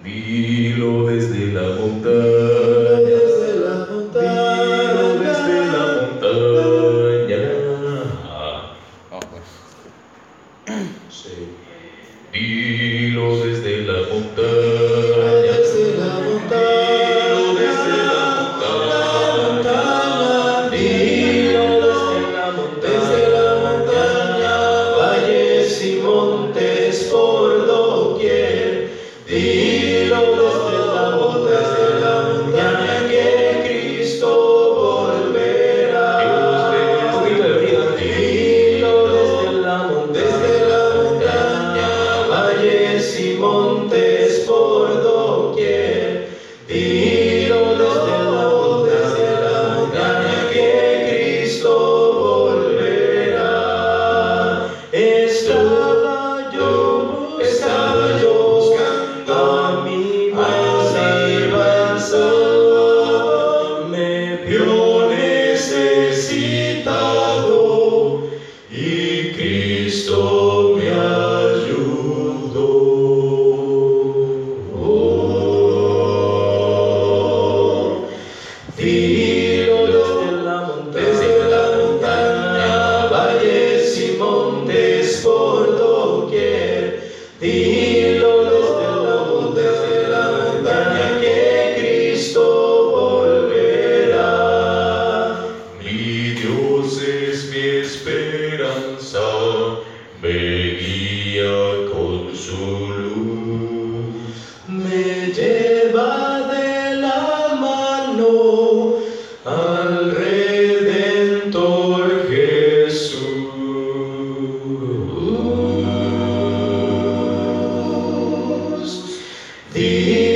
Dilo desde la montaña, desde la montaña, dilo desde la montaña. Sí. Dilo desde la montaña, Desde la montaña, dilo desde la montaña, dilo desde la montaña, valles y montes por doquier. Dilo desde la montaña que Cristo volverá. Dilo desde la montaña, valles y montes por doquier. Dilo desde la montaña que Cristo volverá. Estaba yo buscando a mi buen Salvador, me vio necesitado y Cristo me ayudó. Dilo desde la montaña, valles y montes por doquier. Dilo desde la montaña que Cristo volverá. Mi Dios es mi esperanza, me guía con su luz. Me lleva de la mano al Redentor Jesús.